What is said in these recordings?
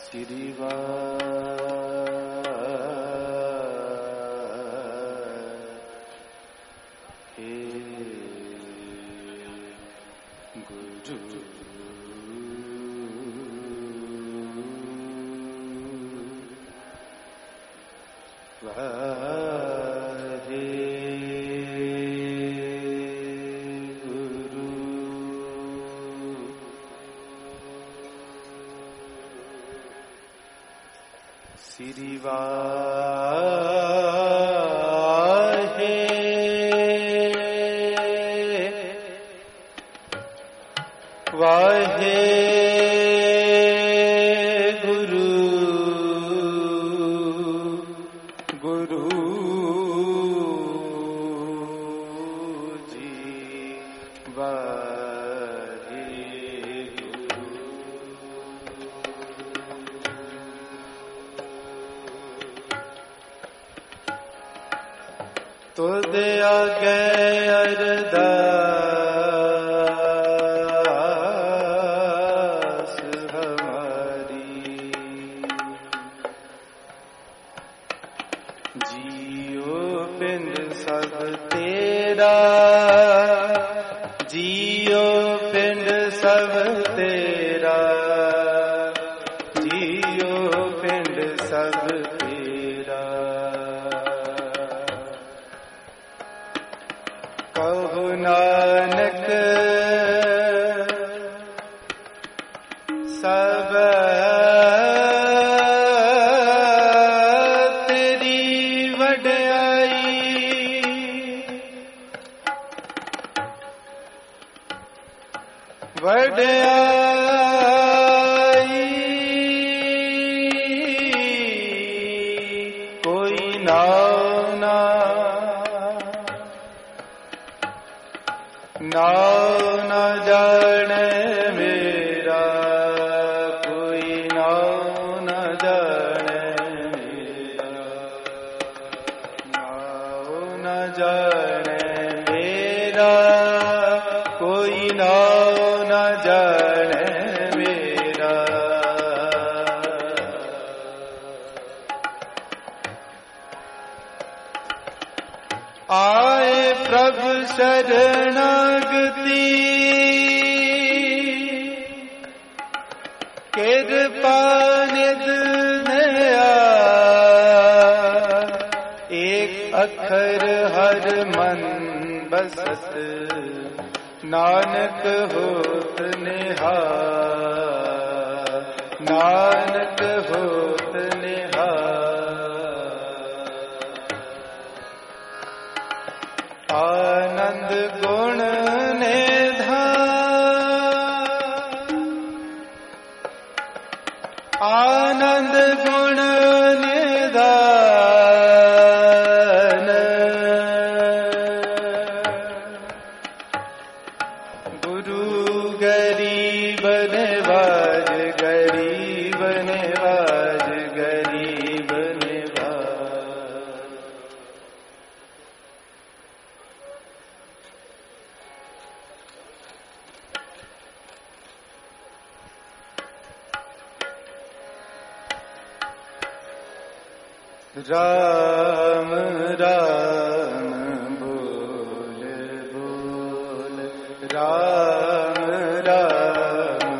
राम राम बोल बोल, राम राम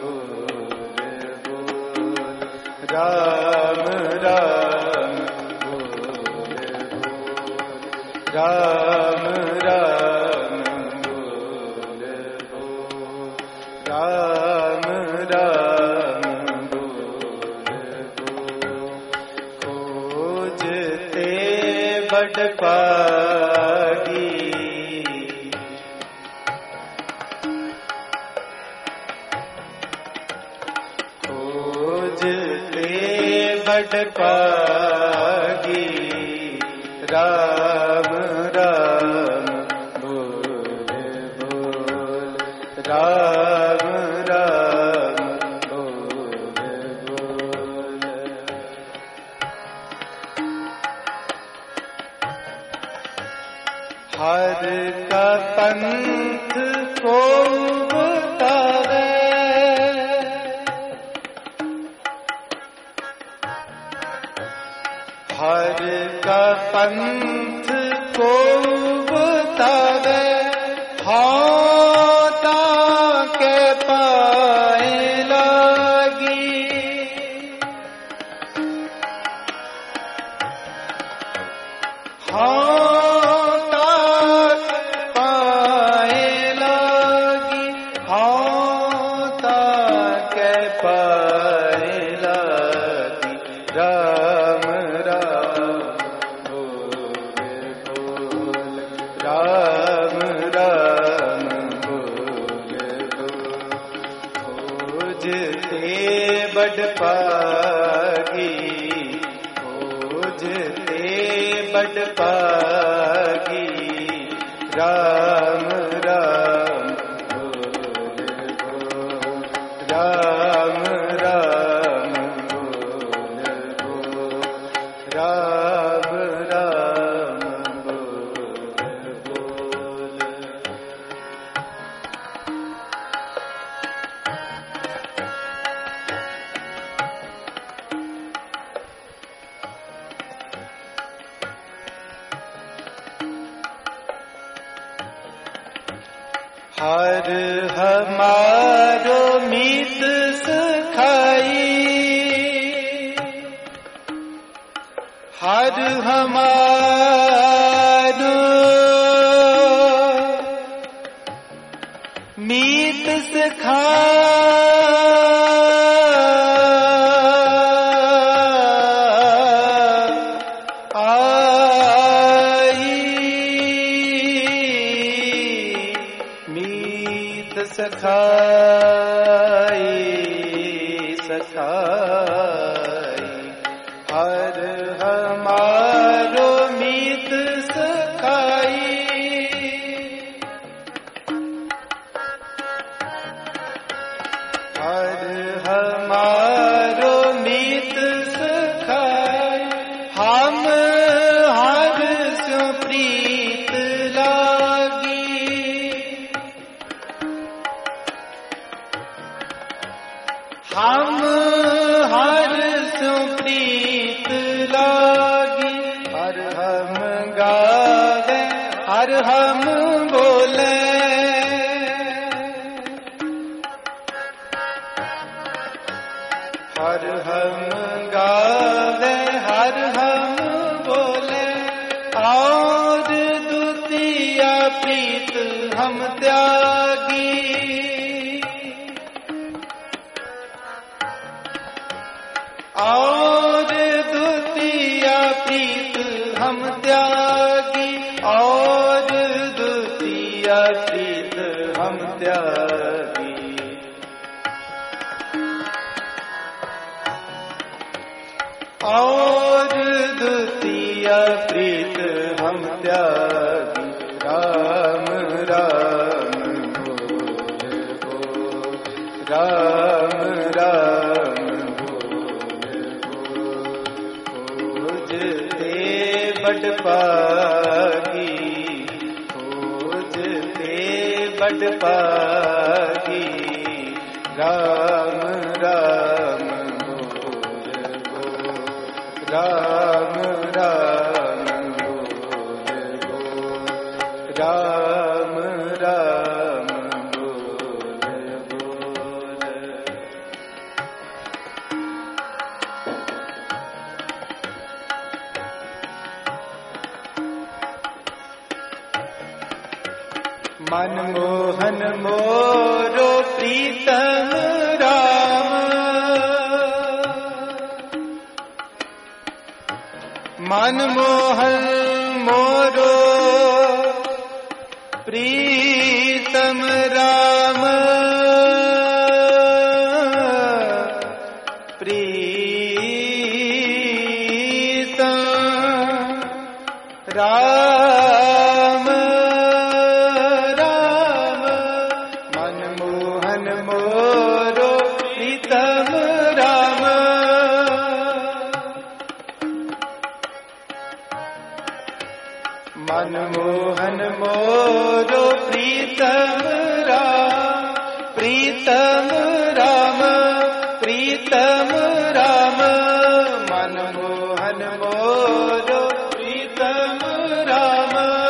बोल बोल, राम राम बोल बोल, राम राम बोल बोल, राम राम बोल बोल। खोजते बड़ पागी, खोजते बड़ पागी, राम राम बोल बोल, राम राम बोल बोल। हर का पंथ को बतावे, हर का पंथ को बतावे होता के पाए लागी। होता के पाए लागी, होता के पाए लागी। राम राम बोले बोल, राम राम बोले बोल। खोजते बड़ पागी, खोजते बड़ पागी। राम राम बोले बोल, राम राम बोले बोल, राम राम बोले बोल। हर हमारो मीत सखाई, हर हमारो मीत सखाई सखाई। हर हमारो मीत सखाई, हर हमारो मीत सखाई। हम हर सो प्रीत लागी, हम हर सुप्रीत लागी। हर हम गावे, हर हम बोले, हर हम गावे, हर हम बोले। और द्वितीय प्रीत हम त्यागी, और द्वितीय प्रीत हम त्यागी, और द्वितीय प्रीत हम त्यागी। और द्वितीय प्रीत हम त्यागी। राम राम बोले बोल, राम राम बड़ पागी, खोजते बड़ पागी। राम राम बोले बोल, राम राम बोले बोल, राम राम बोले बोल। मनमोहन मोरो प्रीतम राम, मनमोहन मोरो प्रीतम राम, प्रीतम राम राम। मनमोहन मोरो प्रीतम राम, मनमोहन मोरो प्रीतम राम, प्रीतम राम, प्रीतम राम। मनमोहन मोहन मोरो प्रीतम राम।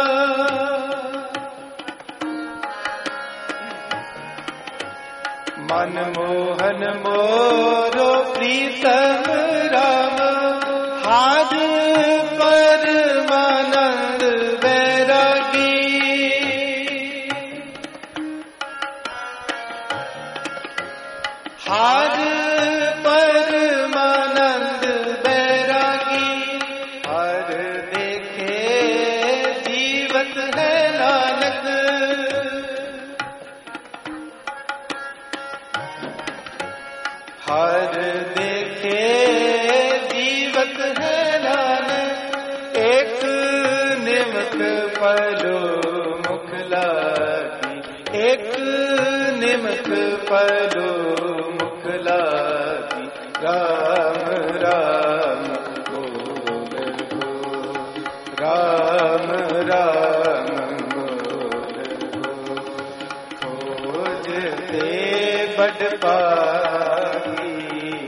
मनमोहन मोरो प्रीतम राम। हार परमानंद बैरागी। हार परमानंद बैरागी। हर देखे जीवत है नानक। हर देखे जीवत है नानक। एक निमक पलो मुख लागी। एक निमक पलो मुख लागी। राम राम बोल बोल। राम राम बोल बोल। खोजते बड़ पागी।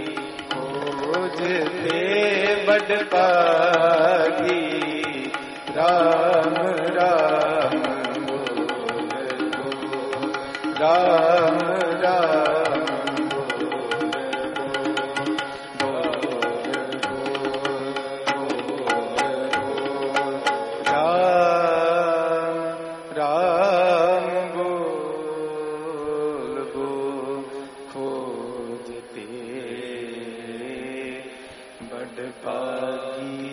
खोजते बड़ पागी। राम राम बोल बोल। राम राम बोल बोल। राम राम बोल बोल। खोजते बड़ पागी।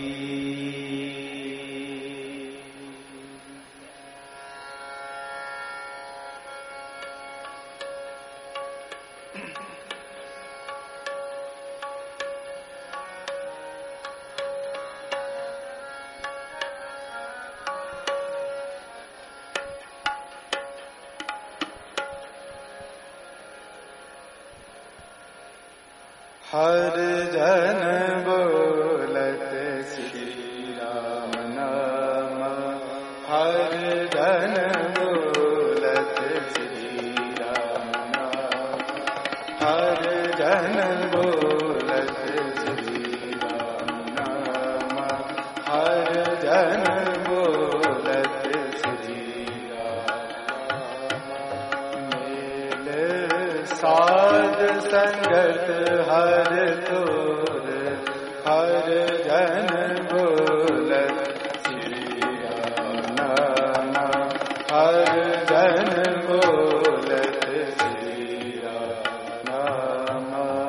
हर जन बोलत श्री राम नाम। हर जन बोलत श्री राम नाम। हर जन बोलत श्री राम नाम। हर जन बोलत श्री राम। मेल साध संगत हर तोर। हर जन बोलत श्री राम नाम। हर जन बोलत श्री राम नाम।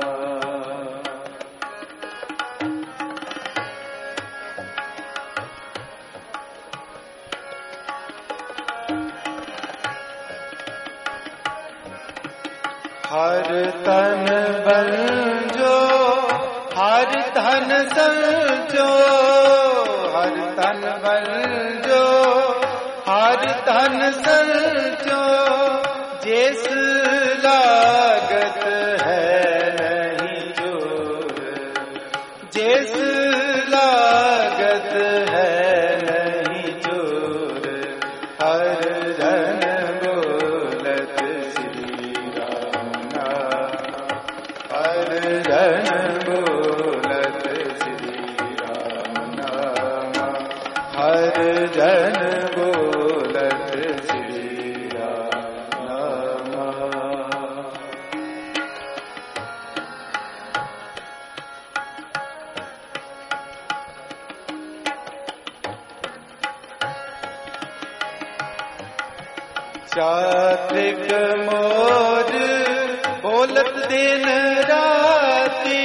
हर तन बंजो हर धन संजो। हर तन बंजो हर धन संजो। जिस लागत है नहीं जोर। जिस लागत है नहीं जोर। हर जन बोलत श्री राम नाम। हर जन बोलत श्री राम नाम। हर जन बोलत श्री राम नाम। चात्रिक मोर बोलत दिन राती।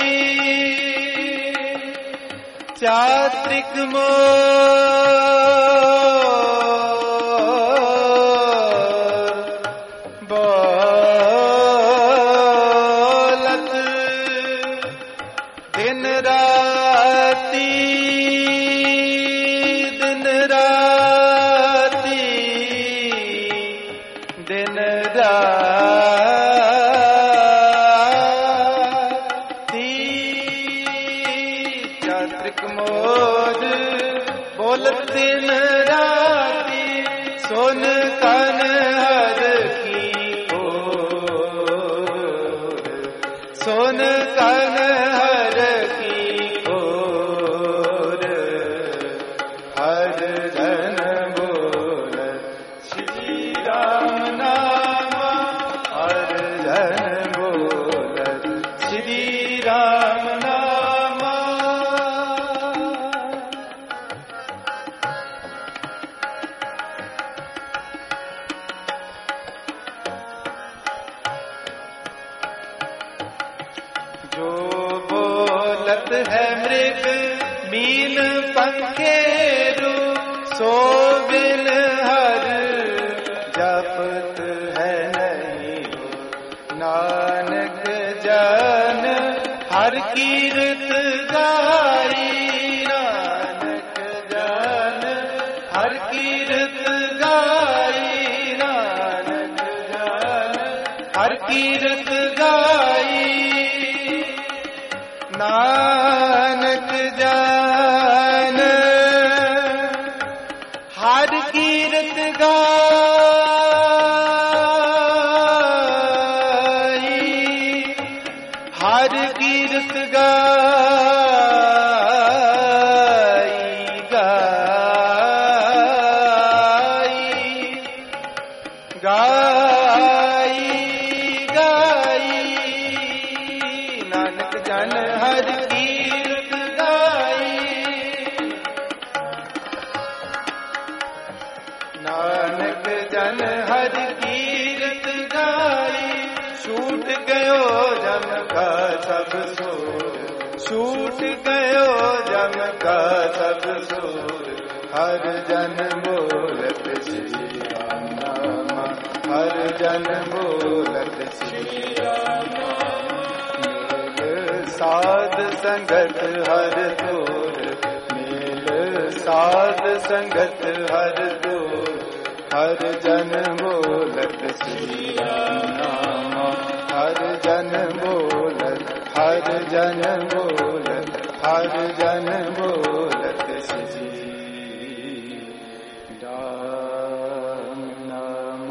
चात्रिक मोर बोलत दिन राती। दिन राती। दिन राती। चात्रिक मोर बोलत दिन राती। सोन कन हर की ओर। सोन कन हर की ओर। पंखेरु सो बिन हर जपत है नहीं हो। नानक जन हर कीरत गाई, नानक जन हर कीरत गाई, नानक जन हर कीरत गाई। नानक जन हर कीरत गाई, हर कीरत गाई, गाई गाई गाई। नानक जन हर कीरत गाई, नानक जन हर कीरत गाई। छूट गयो जम का सब सोर, छूट गयो जम का सब सोर। हर जन बोलत श्री राम नाम, हर जन बोलत श्री राम नाम। मेल साध संगत हर तोर, मेल साध संगत हर तोर। हर जन बोलत श्री राम नाम, हर जन बोलत, हर जन बोलत, हर जन बोलत श्री राम नाम।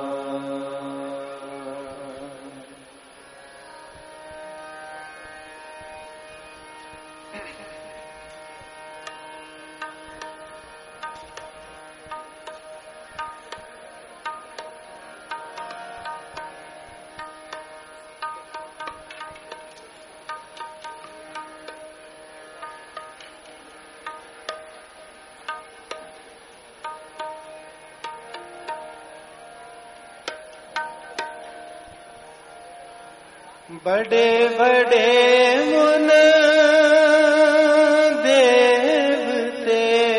बड़े बड़े मुन देवते,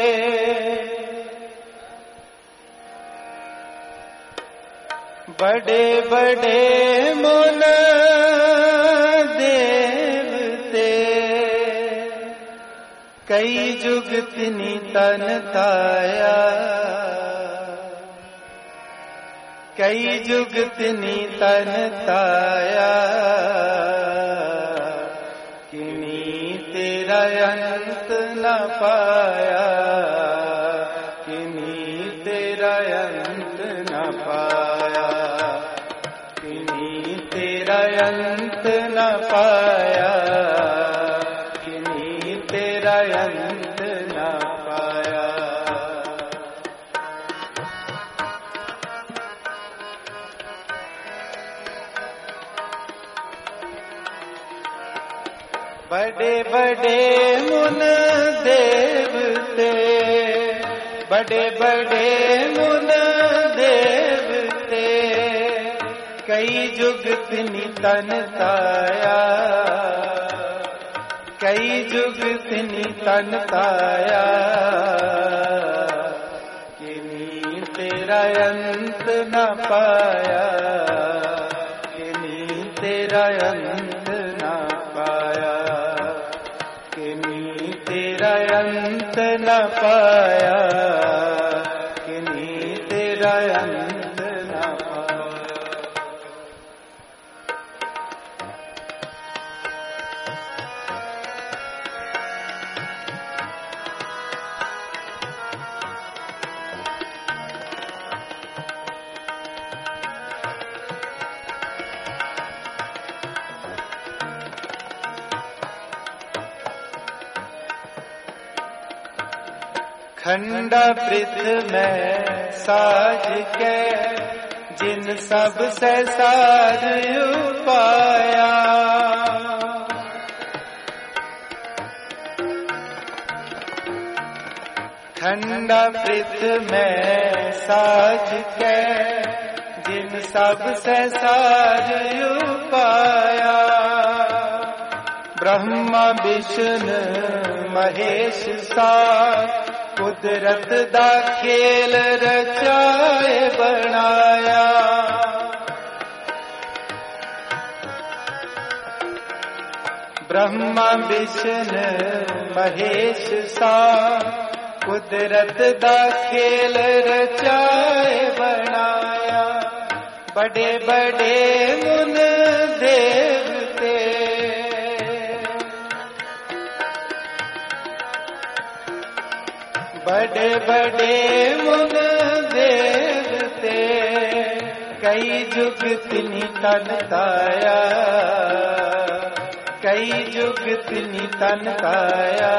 बड़े बड़े मुन देवते। कई जुगत नितन ताया, कई जुगत नितन ताया। किन्हीं तेरा अंत न पाया, किन्हीं तेरा अंत न पाया, किन्हीं तेरा अंत न पाया, किन्हीं तेरा अंत न पाया। बड़े बड़े मुन देवते, बड़े बड़े मुन देवते। कई जुगत नितन ताया, कई जुगत नितन ताया। किन्हीं तेरा अंत न पाया, किन्हीं तेरा अंत न पाया, किन्हीं तेरा अंत न पाया, किन्हीं तेरा अंत न पाया। खंडा पृथ में साज के जिन सब से साज पाया। खंडा पृथ में साज के जिन सब से साज पाया। ब्रह्मा विष्णु महेश सा कुदरत दा खेल रचाए बनाया। ब्रह्मा विष्णु महेश सा कुदरत दा खेल रचाए बनाया। बड़े बड़े मुन देवते बड़े बड़े मुन देवते कई जुग तिनि तन ताया। कई जुग तिनि तन ताया।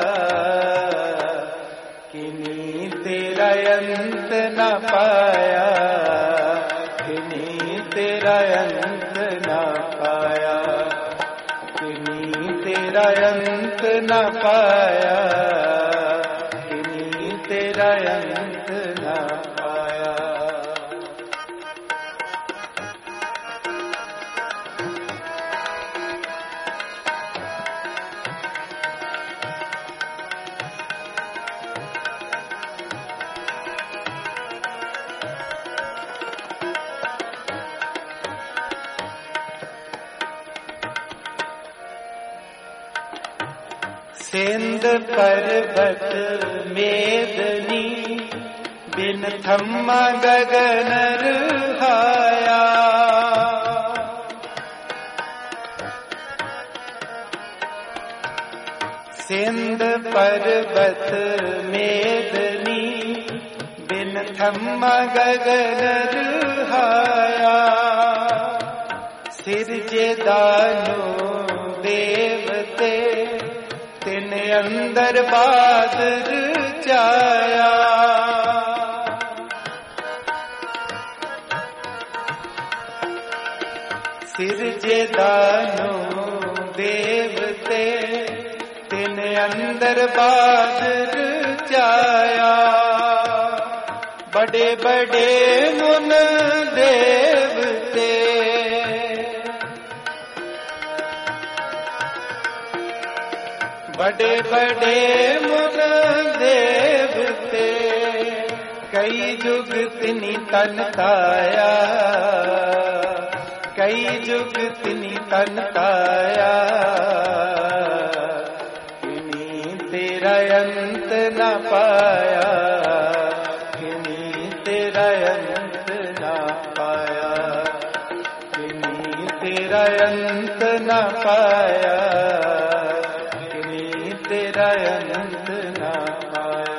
किन्हीं तेरा अंत न पाया। किन्हीं तेरा अंत न पाया। किन्हीं तेरा अंत न पाया। किन्हीं तेरा अंत न पाया। सिंध पर्वत मेदनी बिन थम्मा गगन रहाया। सिंध पर्वत मेदनी बिन थम्मा गगन रहाया। सिरजे दानो देवते तिन अंदर बादर चाया। सिरजे दानो देवते तिन अंदर बादर चाया। बड़े बड़े मुन देवते बड़े बड़े मुन देवते कई जुग तिनि तन ताया। कई जुग तिनि तन ताया। किन्हीं तेरा अंत न पाया। किन्हीं तेरा अंत न पाया। किन्हीं तेरा अंत न पाया। तेरा अंत न पाया।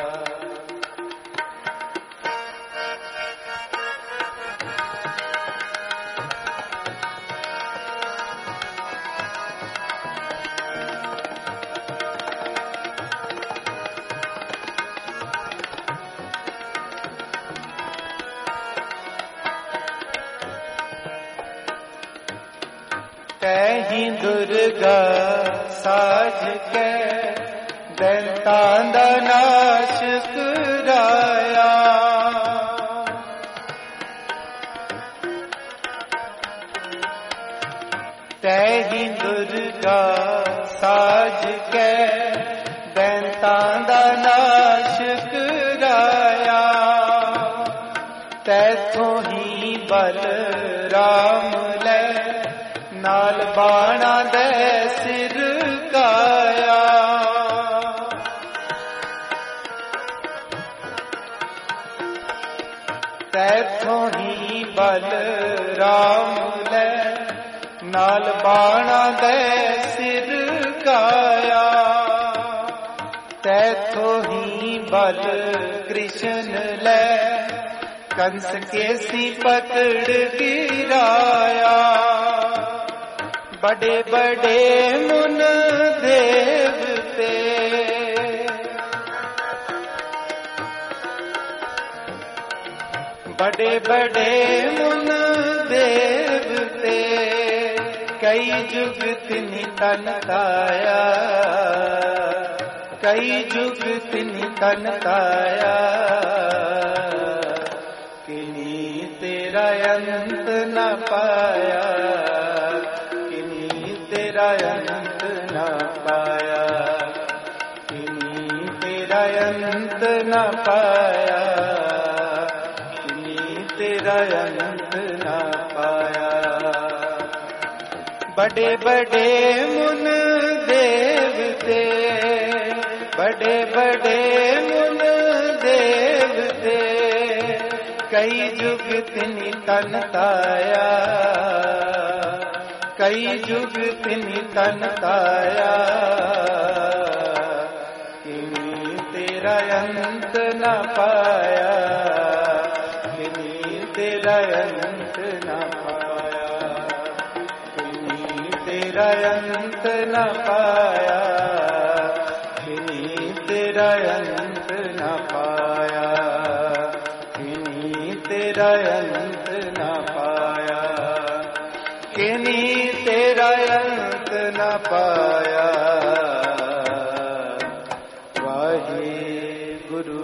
कहीं दुर्गा साज के दैतां दा नाश कराया। तैही दुर्गा साज के दैतां दा नाश कराया। तैथों ही बल राम ले नाल बाणा दे सिर काया। तैथों ही बल राम ले नाल बाणा दे सिर काया। तैथों ही बल कृष्ण ले कंस के सी पकड़ गिराया। बड़े बड़े मुन देवते बड़े बड़े मुन देवते कई जुग तिनि तन ताया। कई जुग तिनि तन ताया। किन्हीं तेरा अंत न पाया। किन्हीं तेरा अंत तेरा अंत न पाया, किन्हीं तेरा अंत न पाया। बड़े बड़े मुन देवते, बड़े बड़े मुन देवते, कई जुग तिनि तन ताया, कई जुग तिनि तन ताया। किन्हीं तेरा अंत न पाया, किन्हीं तेरा अंत न पाया, किन्हीं तेरा अंत न पाया, किन्हीं तेरा अंत न पाया, किन्हीं तेरा अंत न पाया, किन्हीं तेरा अंत न पाया। वाहे गुरु।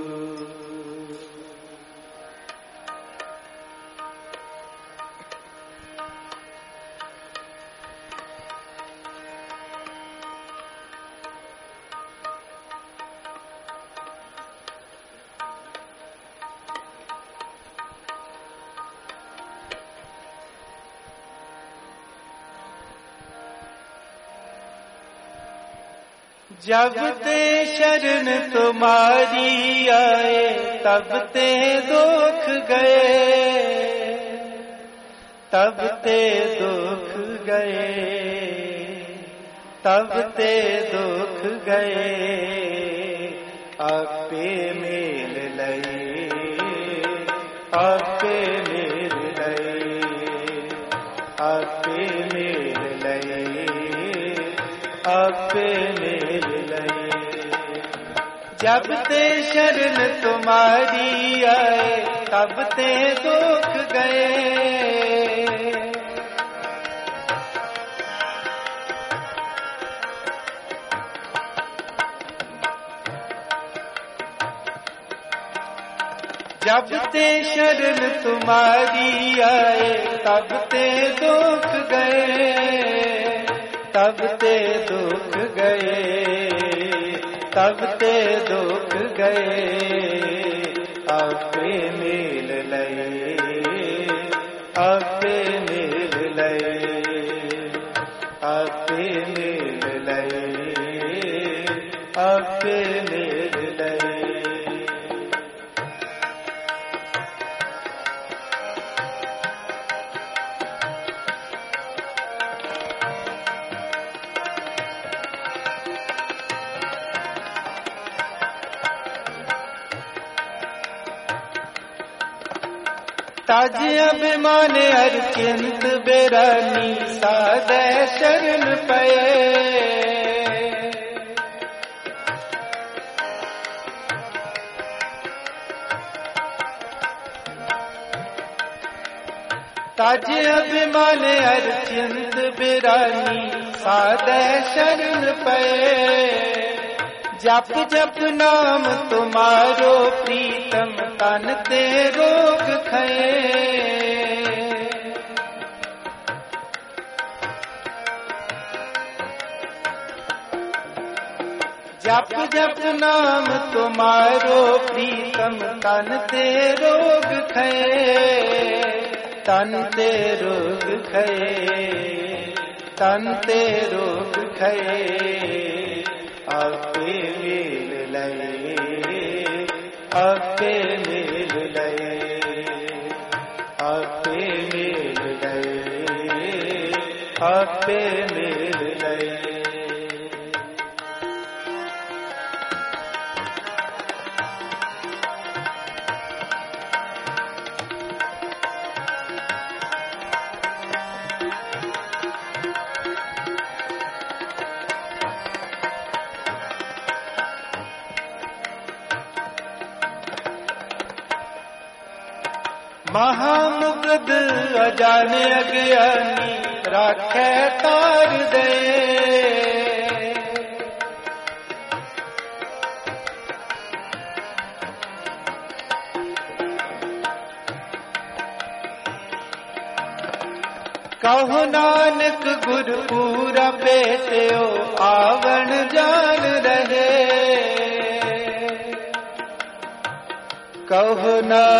जब ते शरण तुम्हारी आए, तब ते दुख गए, तब ते दुख गए, तब ते दुख गए। आपे मेल लए, आपे मेल लए, आपे मेल लए, आपे मेल लए। जब ते शरण तुम्हारी आए, तब ते दुख गए, जब ते शरण तुम्हारी आए, तब ते दुख गए, तब ते दुख गए, तब ते दुख गए। आपे मेल लए, आपे मेल लए, आपे मेल लए, आपे मेल लए। ताज अभिमान अर्चिंत बेरानी, सादे शरण पए। ताज अभिमान अर्चिंत बेरानी, सादे शरण पए। जप जप नाम तुम्हारो प्रीतम, तन ते रोग खए। जप जप नाम तुम्हारो प्रीतम, तन ते रोग खए, तन ते रोग खए, तन ते रोग खए। आपे मेल लए, आपे मेल लए, आपे मेल लए, आपे मेल लए। महामुग्ध अजाने अज्ञानी, राखे तार दे। कहो नानक गुरपुरा बेटियो, आवण जान रहे। कहो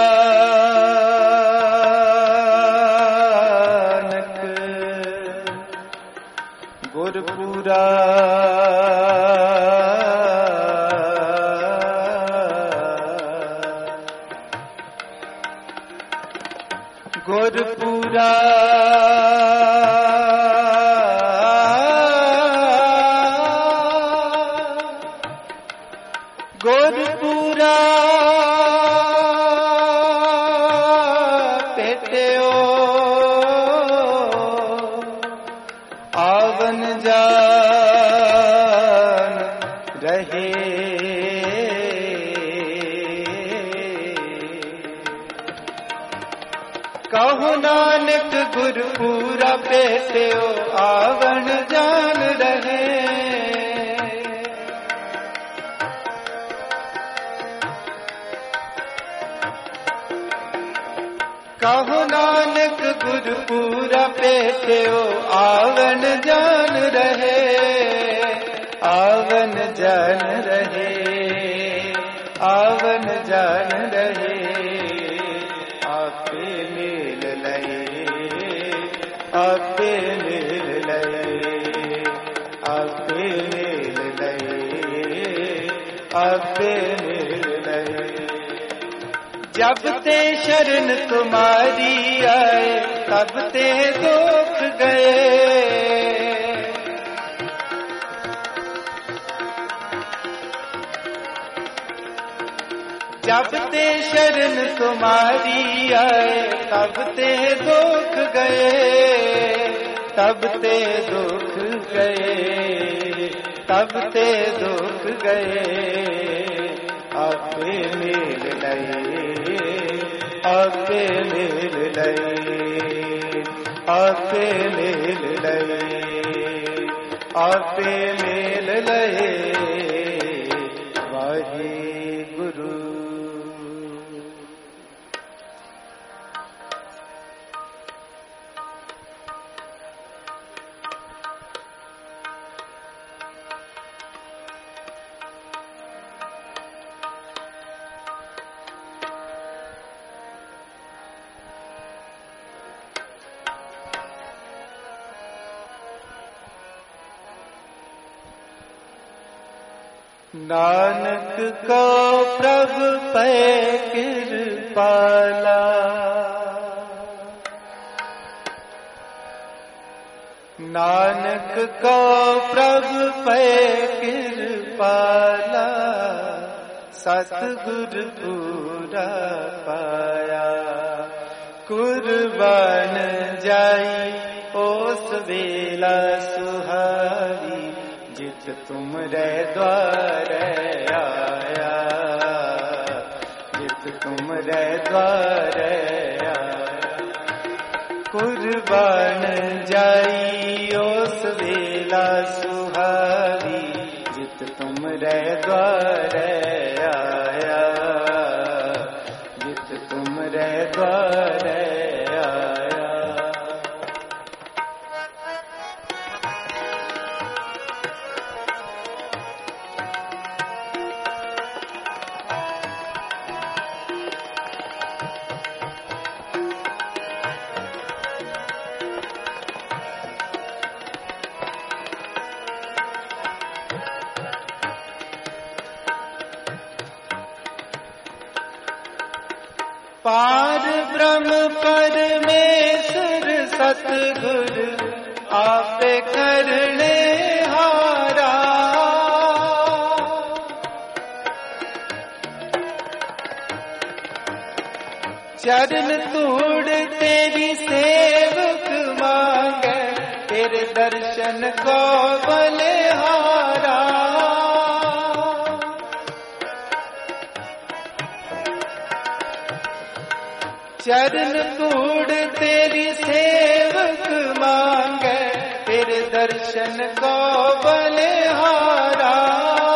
नानक गुरपुरा गुरपुरा गुरपुरा पेट्यो आवन जान रहे कहो नानक गुरपुरा पेट्यो आवन जान रहे कहो नानक गुरपुरा पेट्यो आवन जान रहे आवन जान रहे आवन जान रहे आपे मिल लए आपे मिल लए आपे मिल लए आपे मिल लए जब ते शरण तुम्हारी आए तब ते दुख गए जब ते शरण तुम्हारी आए तब ते दुख गए तब ते दुख गए तब ते दुख गए आपे मिल लए आपे मिल लए आपे मिल लए आपे मिल लए वाहिगुरु नानक को प्रभु पे कृपाला नानक को प्रभु पे कृपाला सतगुर पूरा पाया कुर्बान जाई ओस वेला सुहारी जित तुमरे द्वार आया जित तुमरे द्वार आया कुर्बान जाई ओस वेला सुहारी जित तुमरे द्वार आया जित तुमरे द्वार आया पार ब्रह्म परमेश्वर सतगुर आपे करने हारा चरण तोड़ तेरी सेवक मांगे तेरे दर्शन को बलिहारा चरण तोड़ तेरी सेवक मांगे तेरे दर्शन को बलिहारा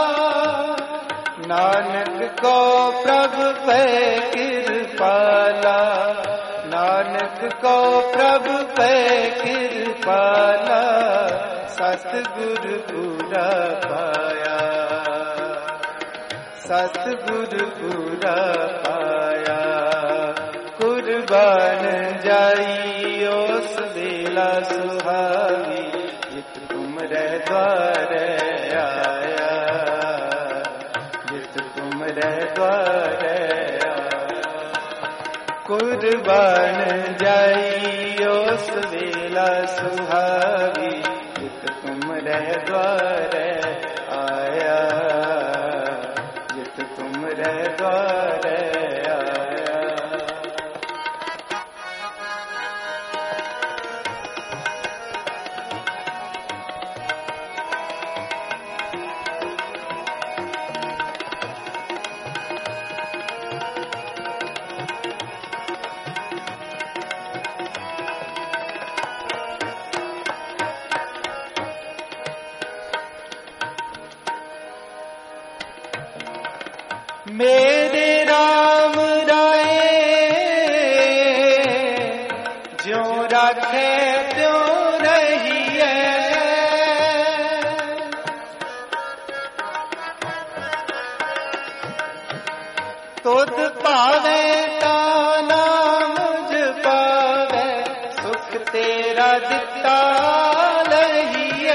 नानक को प्रभु पे कृपाला नानक को प्रभु पे कृपाला सतगुरु पूरा पाया सतगुरु पूरा पाया। कुर्बान जाई उस बेला सुहावी, जित तुमरे द्वारे आया, जित तुमरे द्वारे आया। कुर्बान जाई उस बेला सुहावी, जित तुमरे द्वारे आया, जित तुमरे द्वारे आया। मेरे राम राय ज्यों राखे त्यों रहिए, तुध पावे ताना मुझ पावे, सुख तेरा दिता लहिए।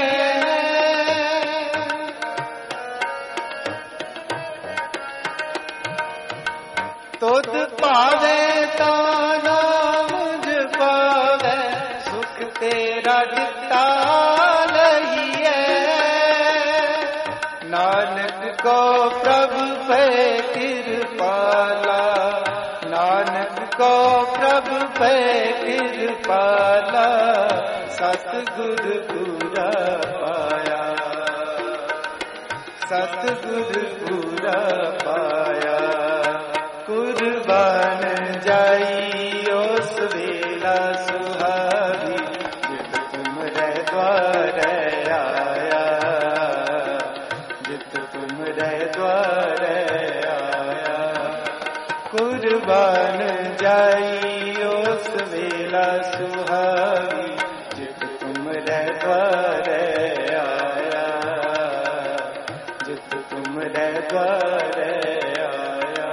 तुध पावे ताना मुझ पावे, सुख तेरा दिता लहिए। नानक को प्रभु पे कृपाला, नानक को प्रभु पे कृपाला, सतगुरु पूरा पाया, सतगुरु पूरा पाया। कुर्बान जाई उस बेला सुहावी, जित तुमरे द्वारे आया, जित तुमरे द्वारे आया। कुर्बान जाई उस बेला सुहावी, जित तुमरे द्वारे आया, जित तुमरे द्वारे आया।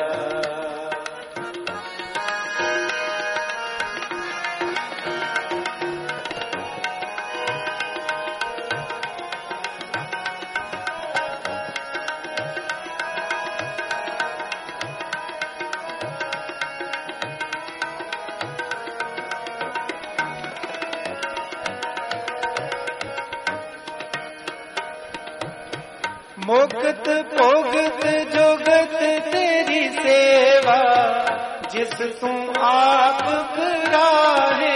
मुक्त भोगत जोगत तेरी सेवा, जिस तू आप कराहे।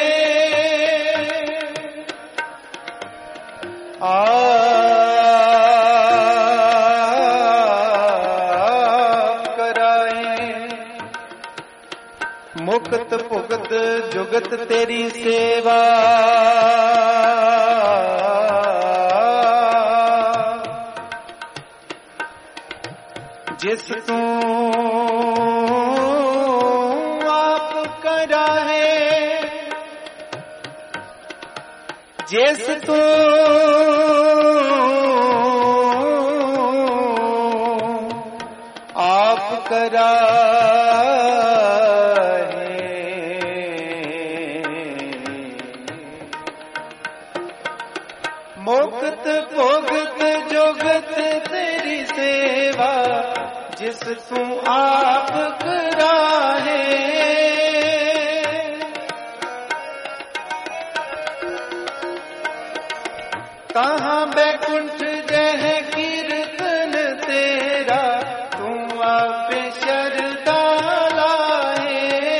आप कराए, मुक्त भुगत जुगत तेरी सेवा, जिस तू आप कराहे। जिस तू आप कराहे, मुक्त भोगत जोगत तेरी सेवा, जिस तू आप कराहे। कहाँ बैकुंठ जह कीर्तन तेरा, तू आप शरदा लाए।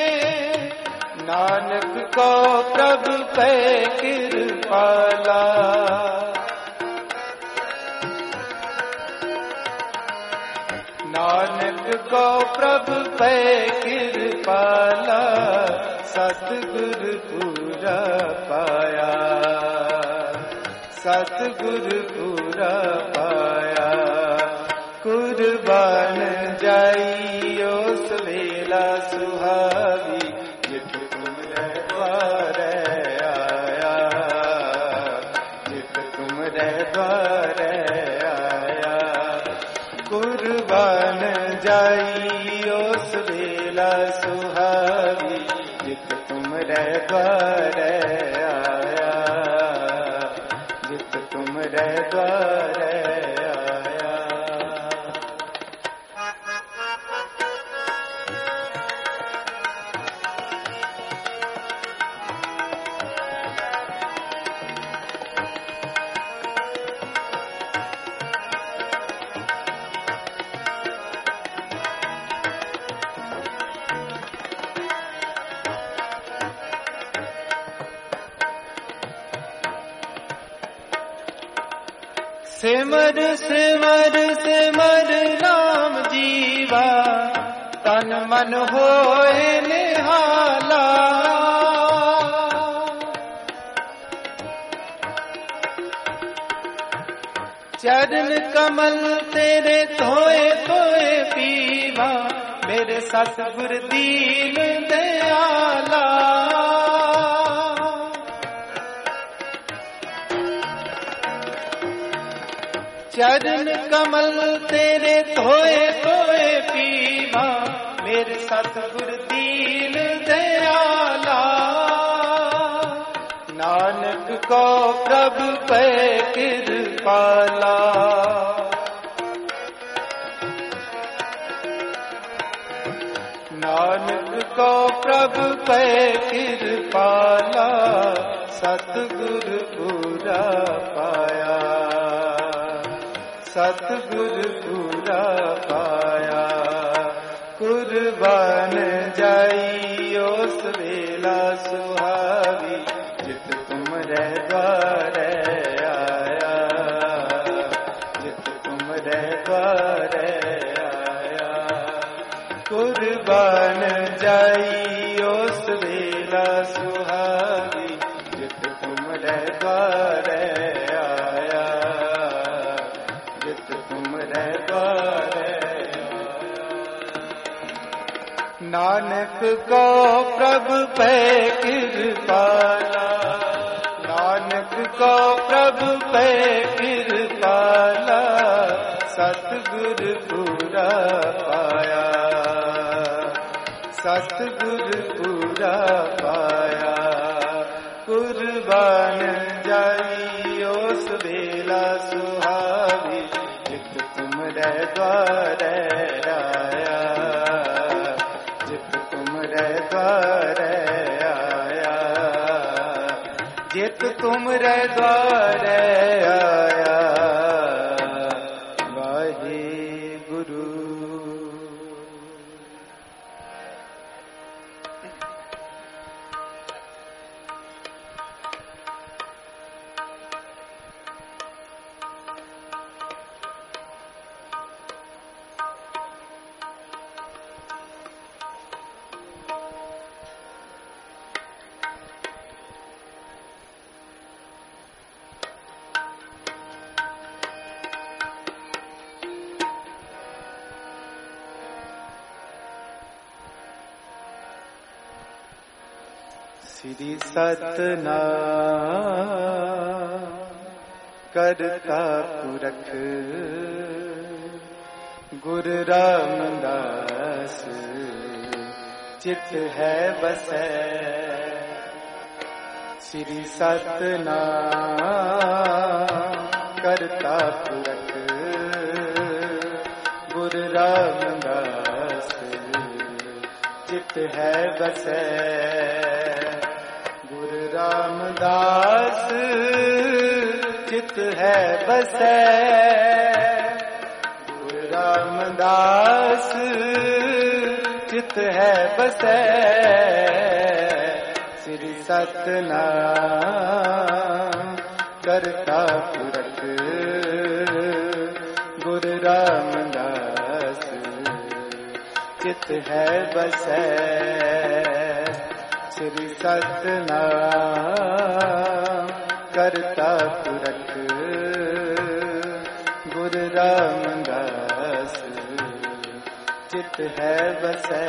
नानक को प्रभु पे कृपाला, नानक को प्रभु पे कृपाला, सतगुरु पूरा पाया, सतगुरु पूरा पाया। कुर्बान जाई उस बेला सुहावी, जित तुमरे द्वारे आया, जित तुमरे द्वारे आया। कुर्बान बन जाइयो सवेला सुहावी, जित तुम रे द्वार आया, जित तुम रे द्वार आया। सिमर सिमर सिमर नाम जीवा, तन मन होए निहाला। चरण कमल तेरे धोए धोए पीवा, मेरे सतगुर दीन दयाला। चरण कमल तेरे धोए धोए पीवा, मेरे सतगुर दीन दयाला। नानक को प्रभु पे कृपाला, नानक को प्रभु पे कृपाला, सतगुर पूरा पाया, सतगुर पूरा पाया। कुर्बान जाइयो सवेला सुहावी, जित तुम रे द्वार आया, जित तुम रे द्वार आया। कुर्बान जाइयो सवेला सुहावी, जित तुम रे द्वार आया, जित तुम रे द्वार आया। नानक को प्रभु पे कृपाला, नानक को प्रभु पे कृपाला, सतगुर पूरा पाया, सतगुर पूरा पाया। कुर्बान जाइयो सवेला सुहावी, जित तुम रे द्वार आया, जित तुम रे द्वार आया, जित तुम रे द्वार आया। वाहे गुरु। श्री सतनाम करता पुरख, गुरु रामदास चित है बसै। श्री सतनाम करता पुरख, गुरु रामदास चित है बसै। गुरु रामदास चित है बसै, गुरु रामदास चित है बसै। श्री सतनाम करता पुरख, गुरु रामदास चित है बसै। श्री सतनाम करता पुरख, गुरु रामदास चित है बसै।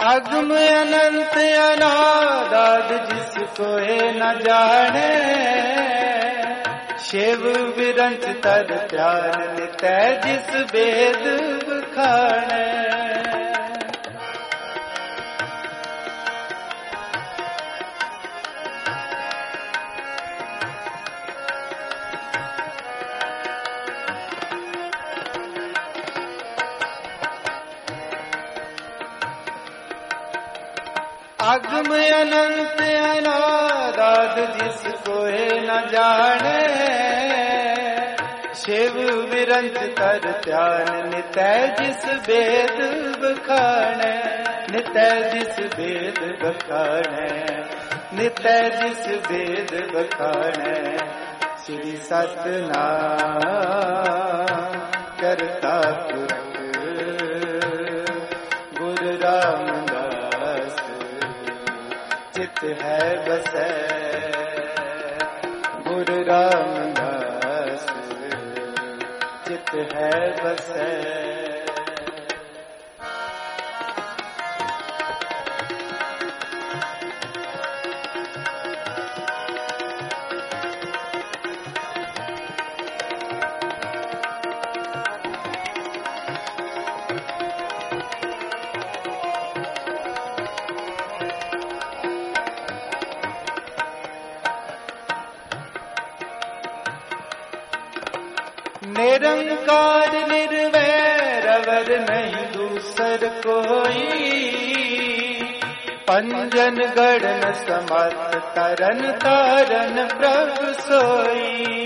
अगम अनंत अनादि जिसको न जाने, शिव विरंच तर प्यार नितै जिस वेद बखाने। अगम अनंत अनादि जिसको न जाने, शिव विरंच तर ध्यान नितै जिस वेद बखाने। नितै जिस वेद बखाने, नितै जिस वेद बखाने। श्री सतनाम करता पुरख गुरु रामदास, चित है बसै गुरु रामदास, चित है बसै। निरंकार निर्वैर अवर नहीं दूसर कोई, पंजन गढ़न समर्थ तरन तारन प्रभु सोई।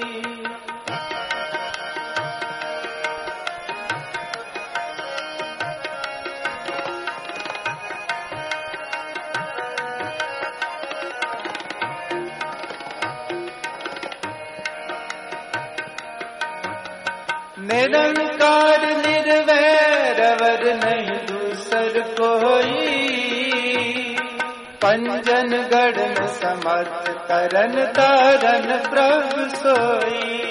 निरंकार निर्वैर अवर नहीं दूसर कोई, पंजन गढ़न समर्थ तरन तारन प्रभु सोई।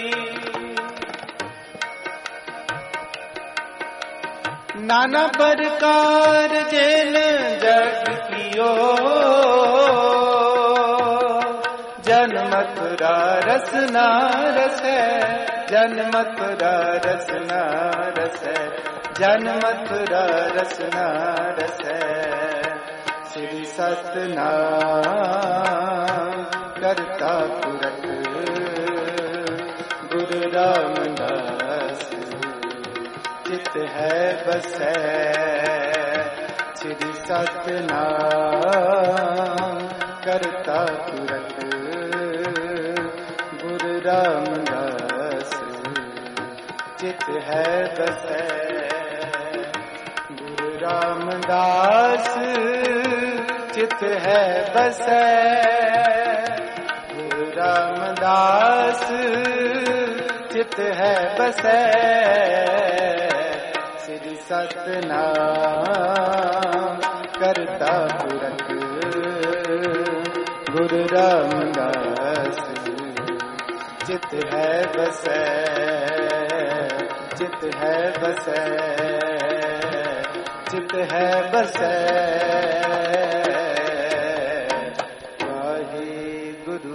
नाना प्रकार जेन जग कियो, जन मथुरा रसना रसै। जन मथुरा रसना रसै, जन मथुरा रसना रसै। श्री सतनाम करता पुरख गुरु रामदास, चित है बसै। श्री सतनाम करता पुरख गुरु रामदास, चित है बसै गुरु रामदास, चित है बसै गुरु रामदास, चित है बसै। श्री सतनाम करता पुरख गुरु रामदास, चित है बसै, चित है बसै, चित है बसै। वाहिगुरु।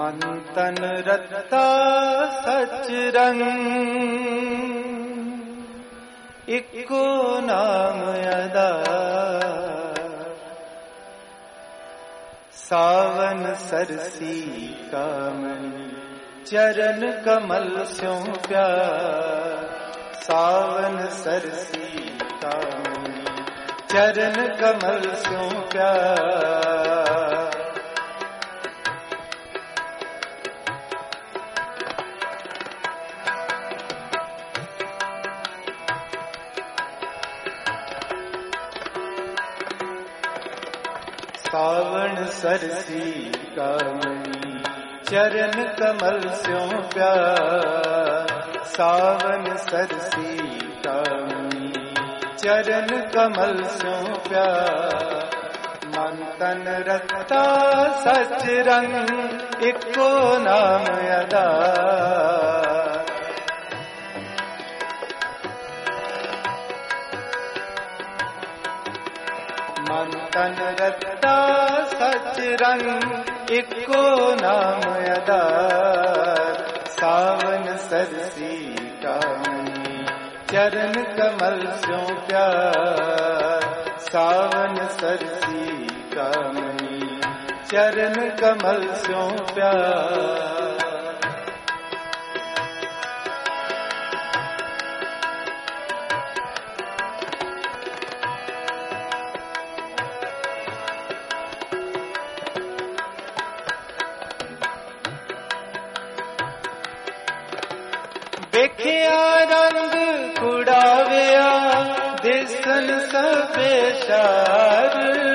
मन तन रता सच रंग, इको नाम आधार। सावन सरसी कामनी चरण कमल स्यों प्यार। सावन सरसी कामनी चरण कमल स्यों प्यार। सावन सरसी कामनी चरण कमल स्यों प्यार। सावन सरसी कामनी चरण कमल स्यों प्यार। मन तन रता सच रंग, इको नाम आधार। मन तन रता सच रंग, इको नाम आधार। सावन सरसी कामनी चरण कमल स्यों प्यार। सावन सरसी कामनी चरण कमल स्यों प्यार। देखिया रंग कुड़ाविया दिसन सबे शार।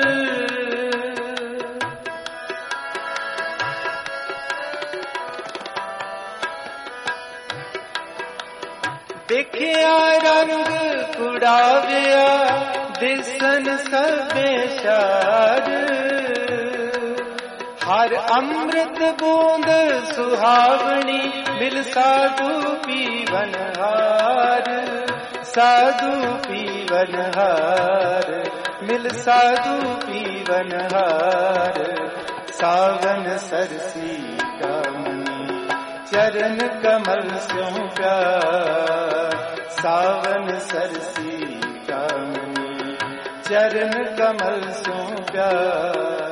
देखिया रंग कुड़ाविया दिसन सबे शार। हर अमृत बूंद सुहावनी मिल साधु पीवन हार। साधु पीवन हार मिल साधु पीवन हार। सावन सरसी कामनी चरण कमल स्यों प्यार। सावन सरसी कामनी चरण कमल स्यों प्यार।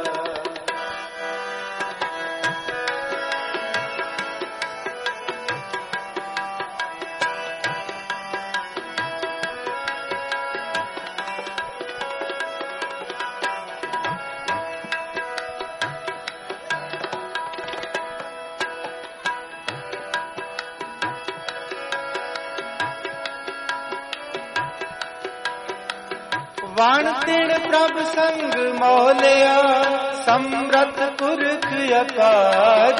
वाण तिण प्रभ संग मौलिया, समरथ पुरख अपार।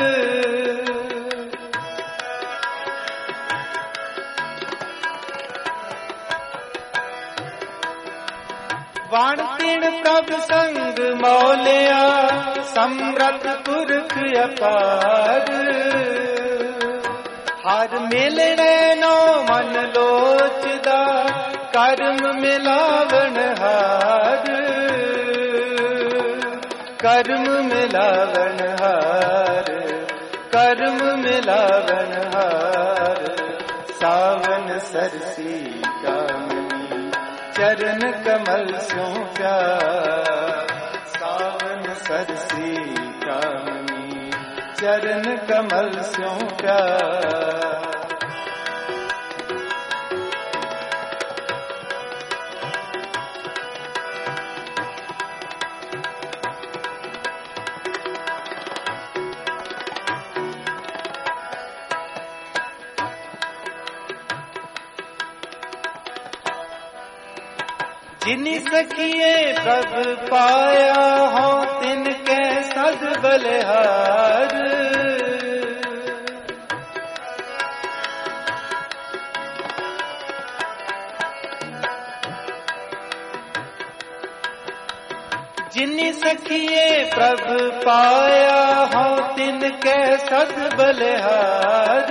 वाण तिण प्रभ संग मौलिया, समरथ पुरख अपार। हर मिलने नो मन लोचदा, कर्म मिलावन हार। कर्म मिलावन हार कर्म मिलावन हार। सावन सरसी कामनी चरण कमल स्यों प्यार। सावन सरसी कामनी चरण कमल स्यों प्यार। जिनि सखिए प्रभ पाया हो, तिनके सद बलिहार। जिनि सखिए प्रभ पाया हो, तिनके सद बलिहार।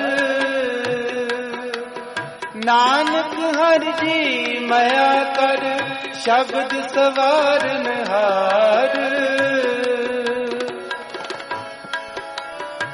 नानक हर जी मया कर, शब्द सवारन हार।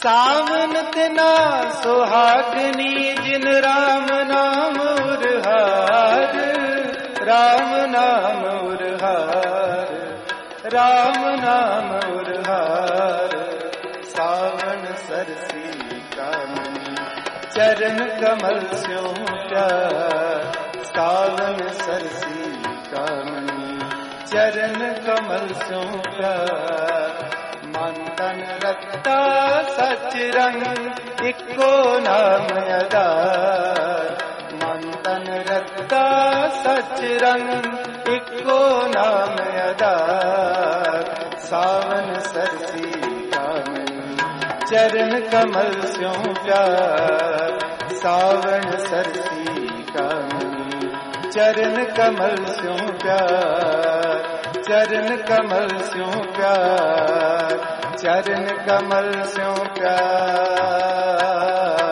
सावन तिना सुहागनी जिन राम नाम उरहार, राम नाम उरहार, राम नाम उरहार। सावन सरसी कामनी चरण कमल स्यों प्यार, सावन सरसी कामनी चरण कमल स्यों प्यार। मन तन रत्ता सच रंग इको नाम आधार, मन तन रत्ता सच रंग इको नाम आधार। सावन सरसी कामनी चरण कमल स्यों प्यार, सावन सरसी कामनी चरण कमल स्यों प्यार, चरण कमल स्यों प्यार, चरण कमल स्यों प्यार।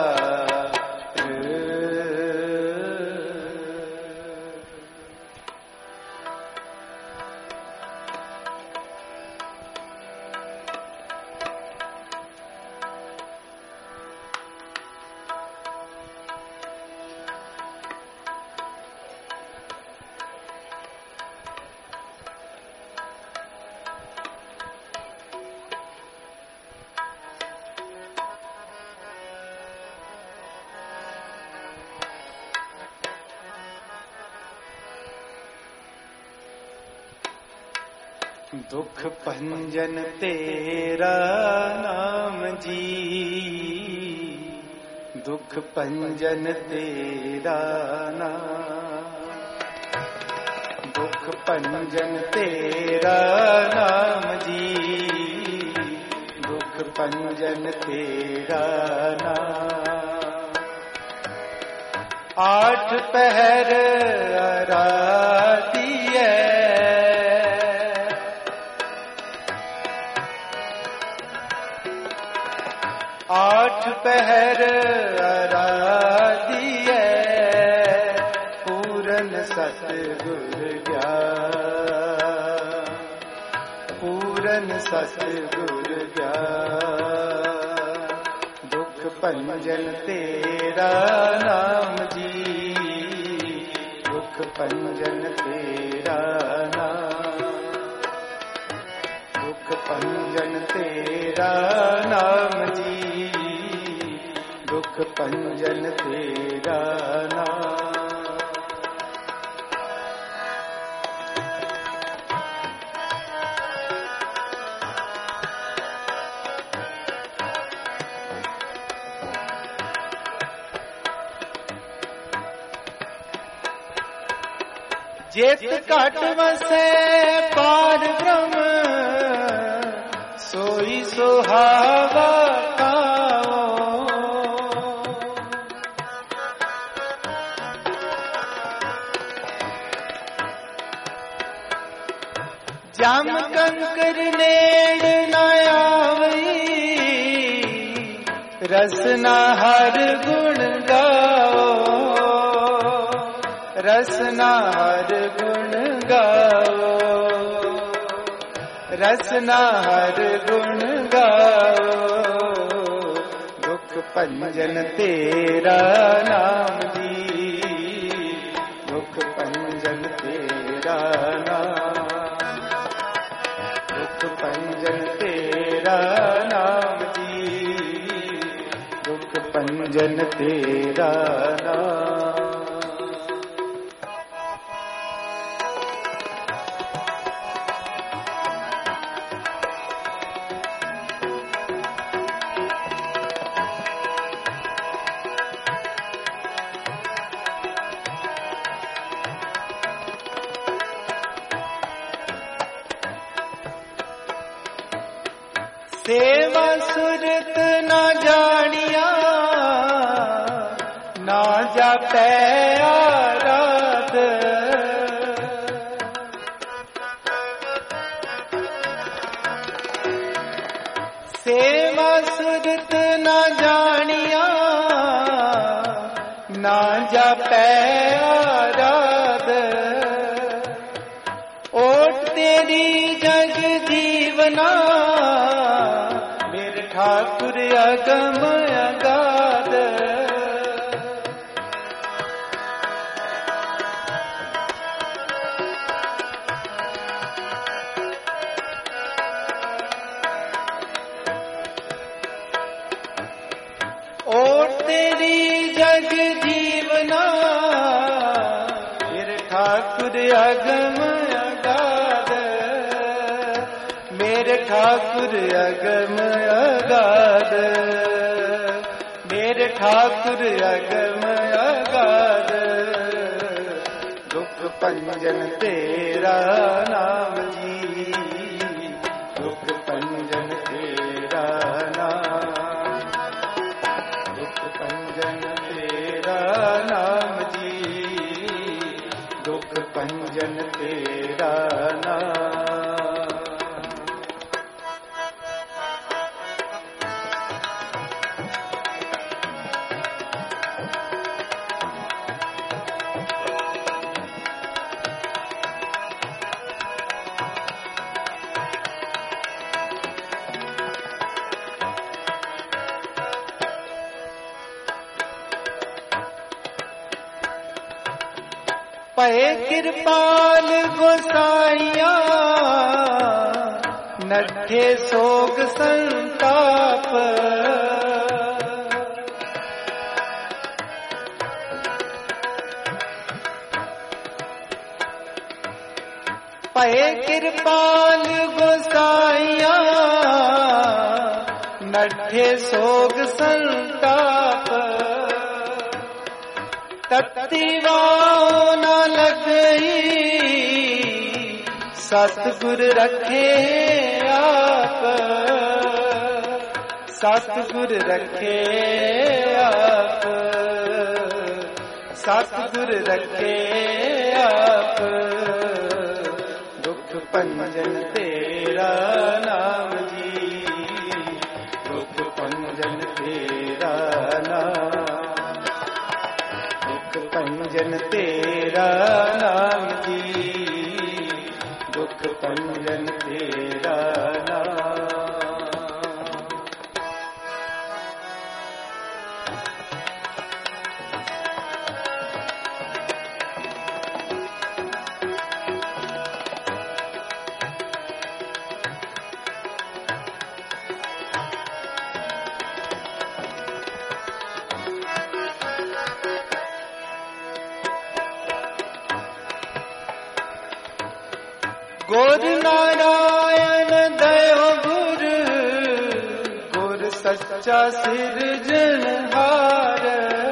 दुख भंजन तेरा नाम जी, दुख भंजन तेरा नाम, दुख भंजन तेरा नाम जी, दुख भंजन तेरा नाम। आठ पहर आराती है, आठ पहर आराधी है, पूरन सतगुर ज्ञान, पूरन सतगुर ज्ञान। दुख भंजन तेरा नाम जी, दुख भंजन तेरा नाम, दुख भंजन तेरा नाम जी, दुख भंजन तेरा नाम। जेत घट वसै पार ब्रह्म, सोई सुहावा जम कंकर नेड़ न आवई, रसना हर गुण गाओ, रसना हर गुण गाओ, रसना हर गुण गाओ। दुख भंजन तेरा नाम जी, दुख भंजन तेरा नाम, दुख भंजन तेरा नाम जी, दुख भंजन तेरा नाम। सेवा सुरत न जानिया, ना जापै आराध, सेवा सुरत न जानिया, ना जापै आराध। ओट तेरी जग जीवना, मेरे ठाकुर ठाकुर अगम अगाध। ओ तेरी जग जीवना मेरे ठाकुर अगम अगाध, मेरे ठाकुर अगम अगाध, मेरे ठाकुर अगम अगाध। दुख पंजन तेरा नाम जी, दुख पंजन तेरा नाम, दुख पंजन तेरा नाम जी, दुख पंजन तेरा नाम। पए कृपाल गोसाइया नठे सोग संताप, पए कृपाल गोसाइया नठे सोग संताप। तत्तीवाओ न लगई सतगुर रखे आप, सतगुर रखे आप, सतगुर रखे आप। दुख पंजन तेरा नाम जी, दुख पंजन तेरा नाम, पंजन तेरा नाम जी, दुख पंजन तेरा नाम। गुर नारायण दयो गुर, गुर सच्चा सिरजनहार।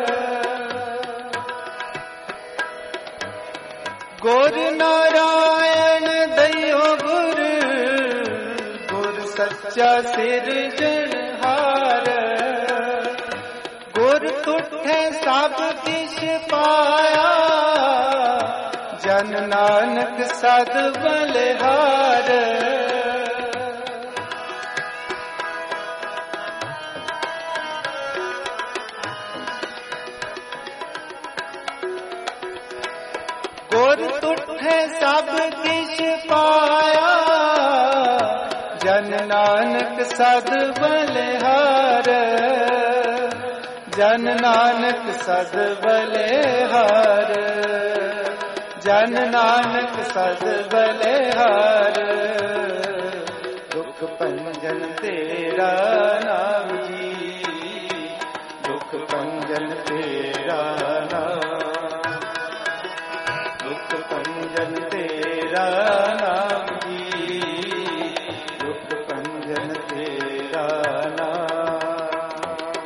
गुर नारायण दयो गुर, गुर सच्चा सिरजनहार। गुर तुठे सब किश पाया, जन नानक सद बलिहार। गुर तुठे सब किश पाया, जन नानक सद बलिहार, जन नानक सद बलिहार, जन नानक सद बलिहार। दुख पंजन तेरा नाम जी, दुख पंजन तेरा नाम, दुख पंजन तेरा नाम जी, दुख पंजन तेरा नाम।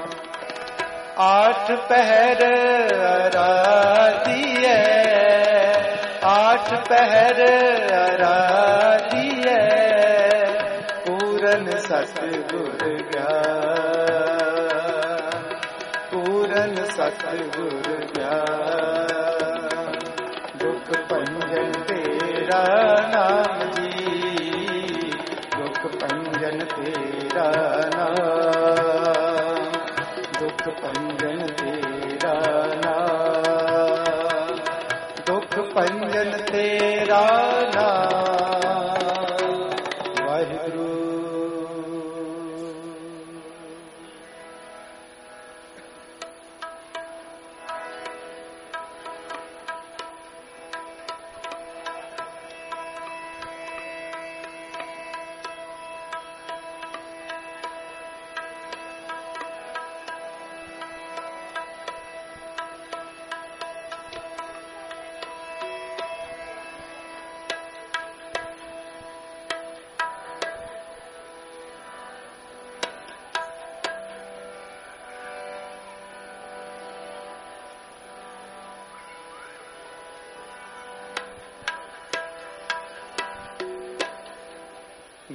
आठ पहर आराधिए, आठ पहर आराधिए, पूरन सतगुर ज्ञान, पूरन सतगुर ज्ञान। दुख पंजन तेरा नाम जी, दुख पंजन तेरा नाम, दुख पंजन तेरा नाम, दुख पंजन तेरा नाम। वाहिगुरु।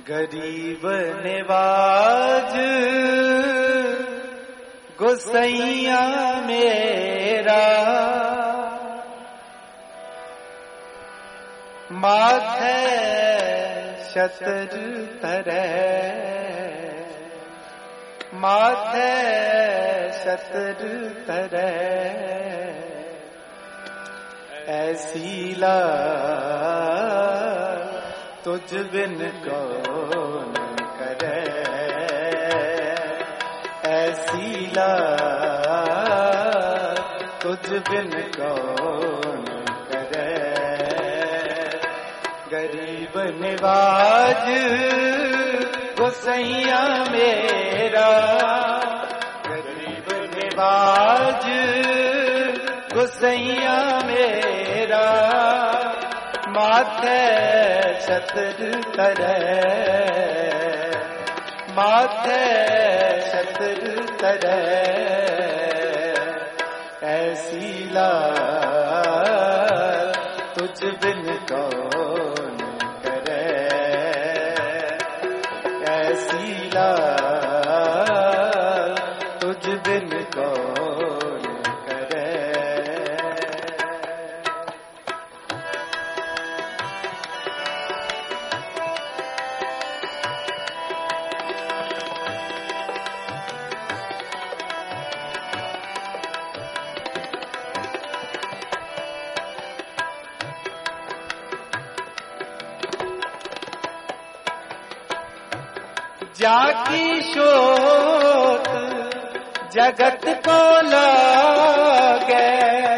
गरीब निवाज गोसैया मेरा, माथे शतर तरह, माथे शतर तरह, ऐसी लाज तुझ बिन कौन करे, ऐसी लाज तुझ बिन कौन करे। गरीब निवाज गोसैया मेरा, गरीब निवाज गोसैया मेरा, माथे शतर तरह, माथे शतर तरह, ऐसी लाज तुझ बिन कौन करे, ऐसी लाज तुझ बिन कौन करे। जाकी शोध जगत को लागे,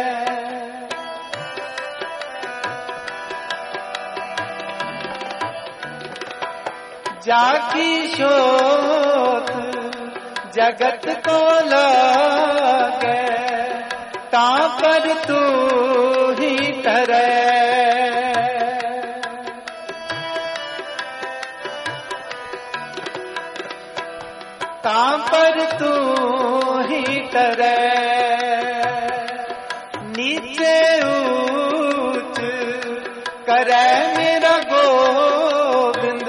जाकी शोध जगत को लागे, तां पर तू ही करे, तां पर तू ही करे। नीचे ऊंच करे मेरा गोविंद,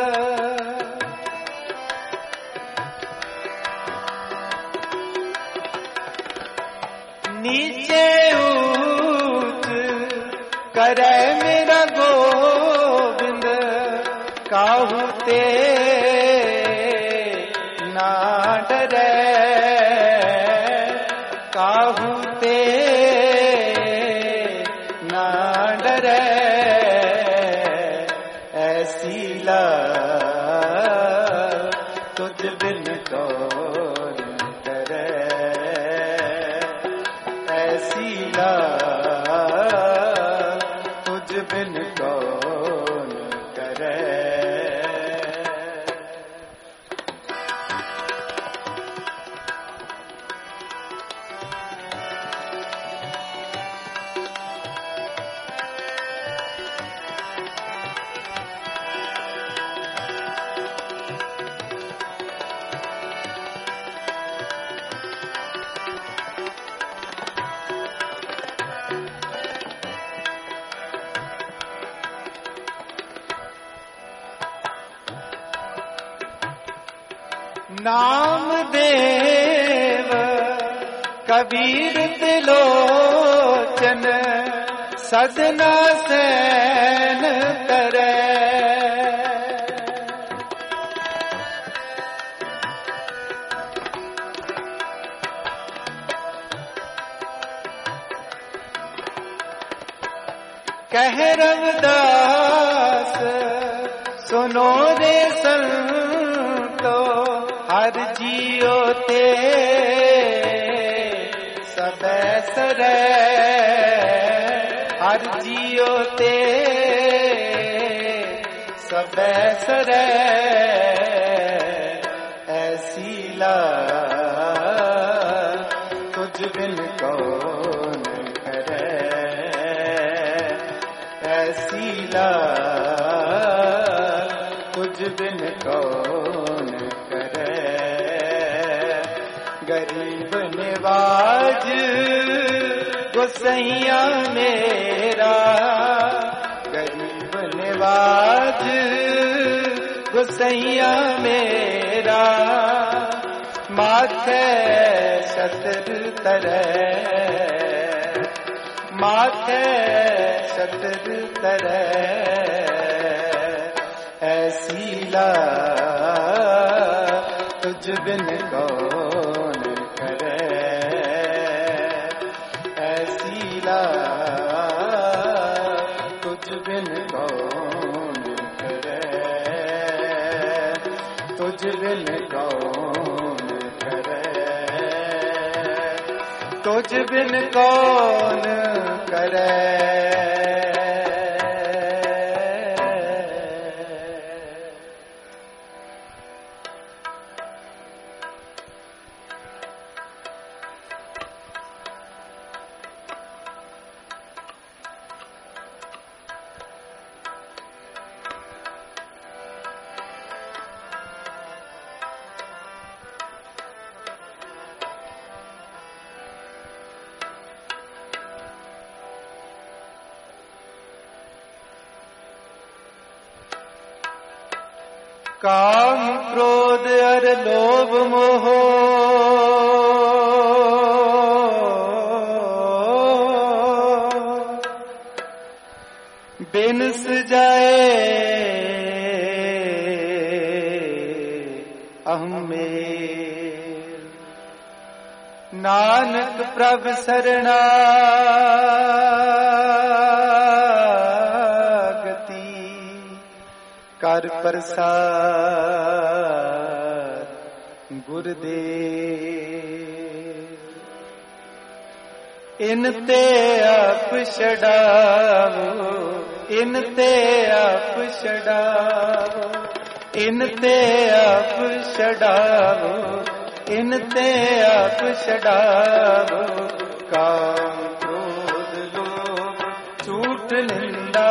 नीचे ऊंच करे मेरा गोविंद, काहू ते ना डरे, काहू ते ना डरे, ऐसी लाज तुझ बिन कौन करे, ऐसी लाज तुझ बिन कौन करे। नामदेव कबीर त्रिलोचन सदना सैन करे, कह रविदास सुनो रे संतो, हर जियो ते सबे सरे, हर जियो ते सबे सरे, ऐसी लाज तुझ बिन कौन करे, ऐसी लाज तुझ बिन कौन करे। गरीब निवाज गोसैया मेरा, गरीब निवाज गुसैया मेरा माथे सतर तरे माथे सतर तरे ऐसी ला तुझ बिन कौन करे ऐसी ला तुझ बिन कौन करे तुझ बिन कौन करे तुझ बिन कौन करे। काम क्रोध अर लोभ मोह बिनस जाए अहम में नानक प्रभ शरणागति कर प्रसाद गुरुदेव इन ते आप छड़ावो इन ते आप छड़ावो इन ते आप छड़ावो इन ते आप छड़ावो काम क्रोध लोभ झूठ निंदा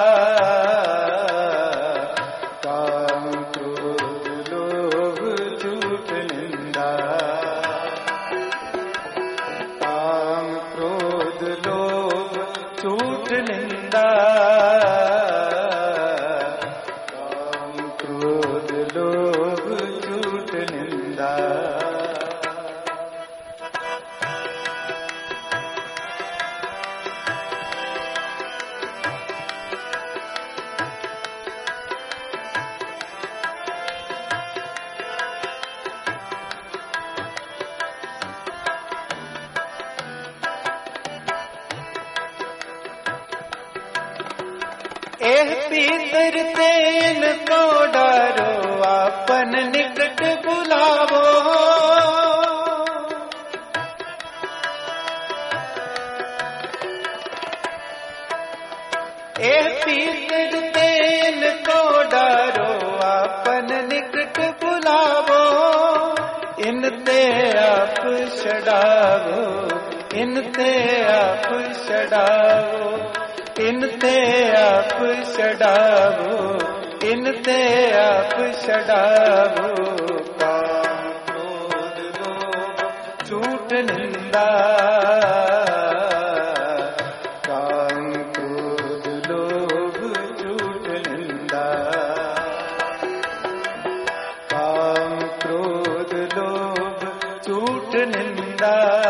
एह पीतर तेन को डरो अपन निकट बुलावो एह पीतर तेन को डरो अपन निकट बुलावो इन ते आप छड़ावो इन ते आप छड़ावो इन ते आप छड़ावो इन ते आप छड़ावो काम क्रोध लोभ झूठ निंदा काम क्रोध लोभ झूठ निंदा काम क्रोध लोभ झूठ निंदा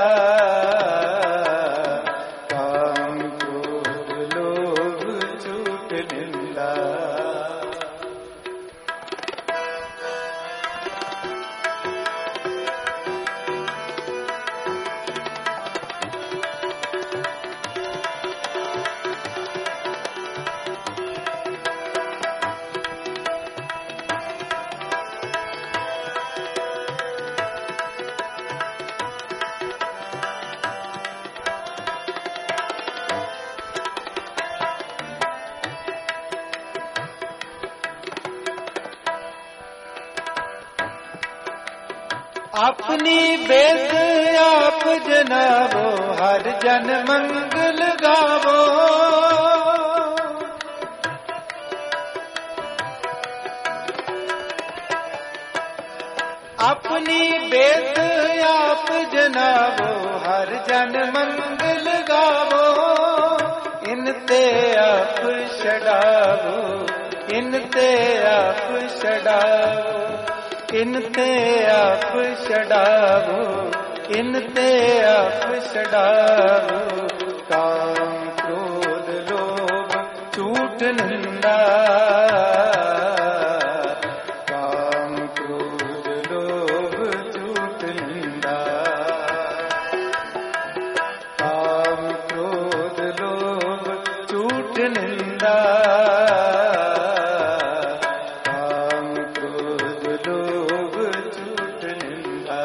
अपनी बेद आप जनावो हर जन मंगल गावो अपनी बेद आप जनावो हर जन मंगल गावो इन ते आप छड़ावो इनते आप छड़ावो, इनते आप छड़ावो, इनते आप छड़ावो। काम क्रोध लोभ झूठ निंदा, काम क्रोध लोभ झूठ निंदा, काम क्रोध लोभ झूठ निंदा, काम क्रोध लोभ झूठ निंदा।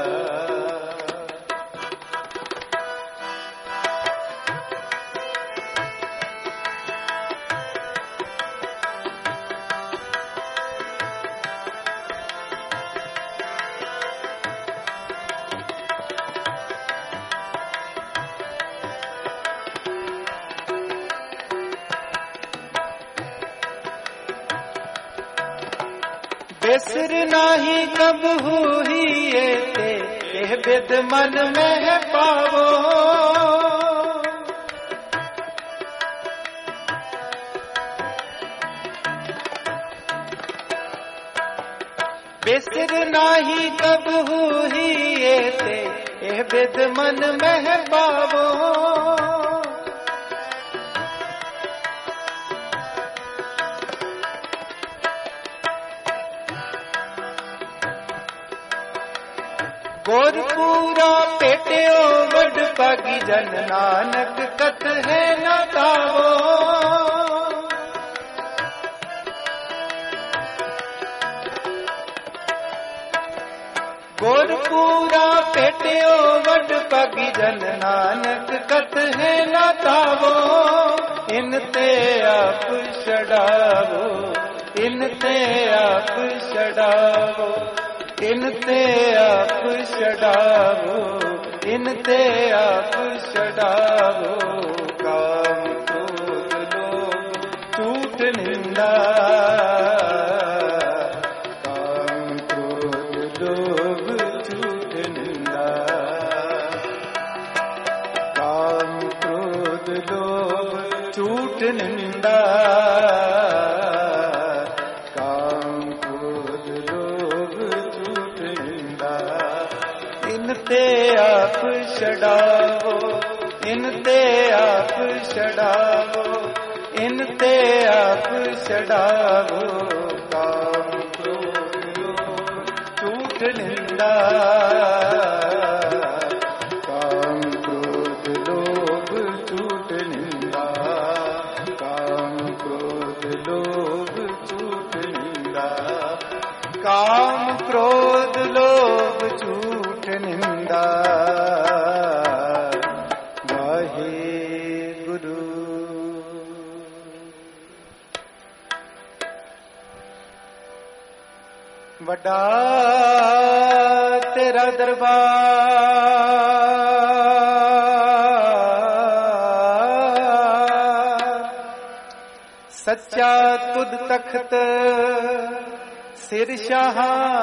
बेसर नाही कब हुई ते, यह बिद मन में पावो। बेसर नाही कब हुई ते, यह बिद मन में पावो। गोरपूरा पेटियो वड पागी जन नानक कत है न तावो। गोरपूरा पेटियो वड पागी जन नानक कत है न तावो। इनते आप छड़ावो, इनते आप छड़ावो, इनते आप छड़ावो, इनते आप छड़ावो। काम क्रोध लोभ झूठ निंदा, काम क्रोध लोभ झूठ निंदा, काम क्रोध लोभ झूठ निंदा, इनते आप छड़ावो, इनते आप छड़ावो, इनते आप छड़ावो। काम क्रोध लोभ झूठ निंदा, काम क्रोध लोभ झूठ निंदा, काम क्रोध लोभ झूठ निंदा, काम क्रोध लोभ झूठ निंदा। वाहेगुरु। वड्डा तेरा दरबार, सच्चा तुद तख्त सिर शाह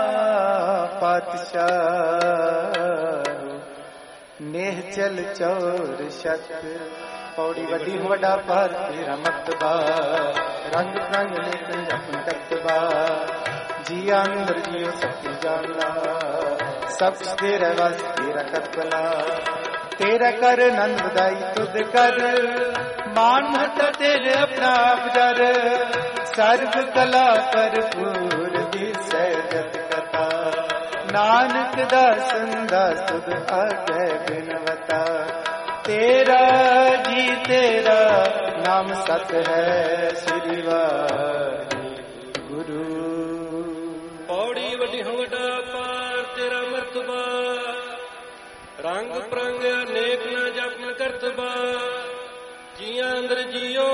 पातशाह। नेह चल चौर शत पौड़ी वड्डी वड्डा पर तेरा मर्तबा। रंग रंग ने अपन करतबा, जिया अंदर जियो सब जानना। सब तेरा वस तेरा करतला, तेरा कर नंददाई तुद कर। मान महता तेरे अपना अबदर, सर्व कला भरपूर दिसै जत कथा। नानक दासन दास तुद आगे बिनवता। तेरा जी तेरा नाम सत है, श्री वाहिगुरु। पौड़ी वड्डी वड्डा पार तेरा मर्तबा। रंग प्रंग अनेक न जपन करतबा। जिया अंदर जियो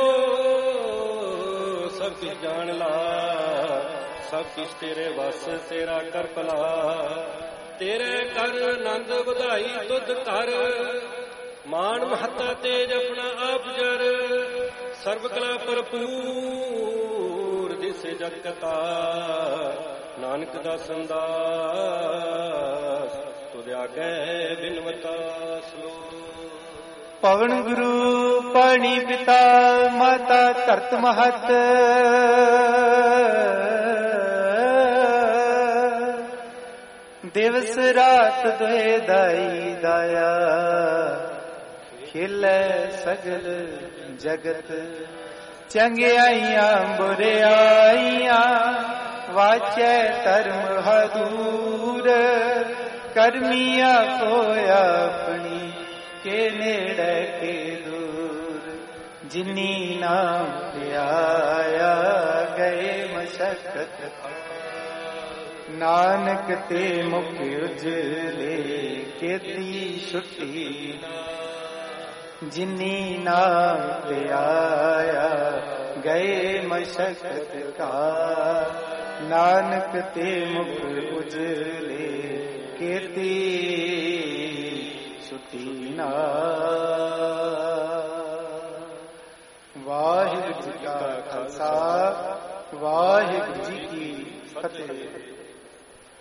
सब किस जान ला। सब किस तेरे वस तेरा कर भला। तेरे कर नंद ਵਧਾਈ तुद कर। मान महता तेज अपना आप जर। सर्व कला भरपूर दिसे जग कता। नानक दासन दास तुद आगे बिनवता। ਪਵਨ ਗੁਰੂ ਪਾਣੀ ਪਿਤਾ ਮਾਤਾ ਧਰਤ ਮਹਤ ਦਿਵਸ ਰਾਤ ਦੋਇ ਦਾਈ ਦਾਇਆ ਖਿਲੇ ਸਗਲ ਜਗਤ ਚੰਗਿਆਈਆਂ ਬੁਰਿਆਈਆਂ ਵਾਚੈ ਧਰਮ ਹਦੂਰ ਕਰਮੀਆਂ ਕੋ ਆਪਣੀ ਕੇ ਨੇੜੇ ਕੇ ਦੂਰ ਜਿਨੀ ਨਾਮ ਧਿਆਇਆ ਗਏ ਮਸ਼ਕਤ ਨਾਨਕ ਤੇ ਮੁਖ ਉਜਲੇ ਕੀਤੀ ਛੁੱਟੀ ਜਿਨੀ ਨਾਮ ਧਿਆਇਆ ਗਏ ਮਸ਼ਕਤ ਕਾ ਨਾਨਕ ਤੇ ਮੁਖ ਉਜਲੇ ਕੀਤੀ ਛੁੱਟੀ ਨਾ। ਵਾਹਿਗੁਰੂ ਜੀ ਕਾ ਖਾਲਸਾ ਵਾਹਿਗੁਰੂ ਜੀ ਕੀ ਫਤਿਹ।